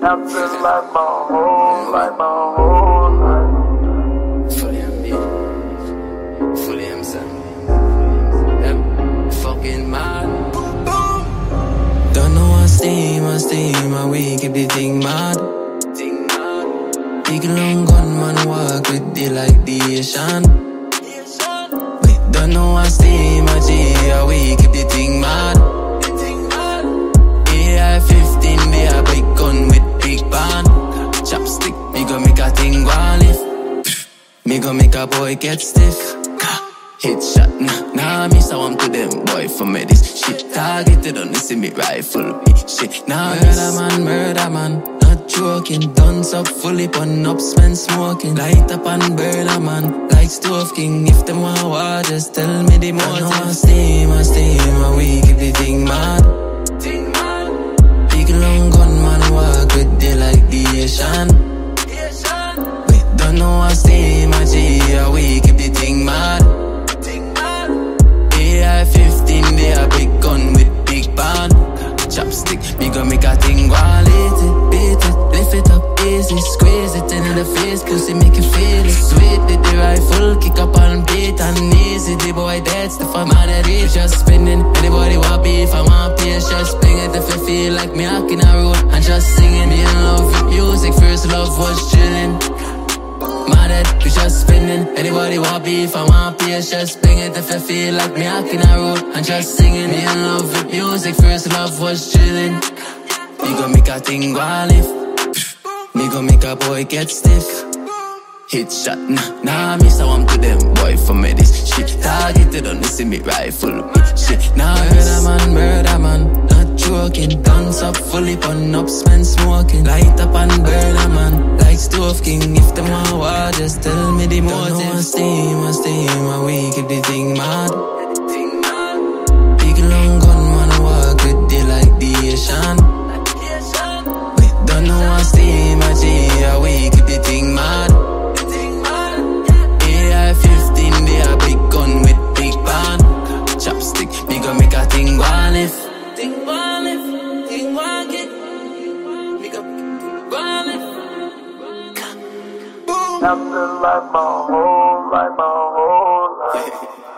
After like my whole life. Fully ambitious, fully himself. Fucking mad. Don't know what steam, and we keep the thing mad. Big long gunman walk with the like the Asian. We don't know what steam, and we keep the thing mad. AI-15, they a big gun with big band. Chopstick, me go make a thing go lift. Me go make a boy get stiff. Hit shot, nah, me so I'm to them boy for me this shit. Targeted on the see rifle, shit. Nah, murder man, not joking. Guns up, fully pun up, spend smoking. Light up and burn a man, like Stove King. If them want war, just tell me the motive. I steam, and we keep the thing mad. Big long gunman walk with the like the Asian. We don't know what steam, and we keep the thing mad. AI-15, they a big gun with big band. Chopstick, me go make a thing go lit it, beat it, lift it up easy, squeeze it in the face, pussy make you feel it. Sweet with the rifle, kick up and beat and easy. The boy dead, stuff I'm out of reach, just spinning. Anybody want beef, I want peace, just bring it if you feel like me hacking a road and just singing. Me in love with music, first love was chilling. Mad head, we just spinning. Anybody want beef, I want peace, just bring it if you feel like me hacking a road and just singing. Me in love with music, first love was chilling. Me go make a thing go lift. Me go make a boy get stiff. Hit shot, nah, me so I'm to them boy for me this shit. Targeted on the see rifle, shit. Nah, murder man, not joking. Guns up, fully pun up, spend smoking. Light up and burn a man, like Stove King. If them want war, just tell me the motive. Don't know steam, and we keep the thing mad. Big long gunman walk with the like the Asian. We don't know what steam, and we keep the thing mad. AI-15, they a big gun with big band. Chopstick, me go make a thing go lift. Thing go lift, thing walk it. Me go lift. After like my whole life.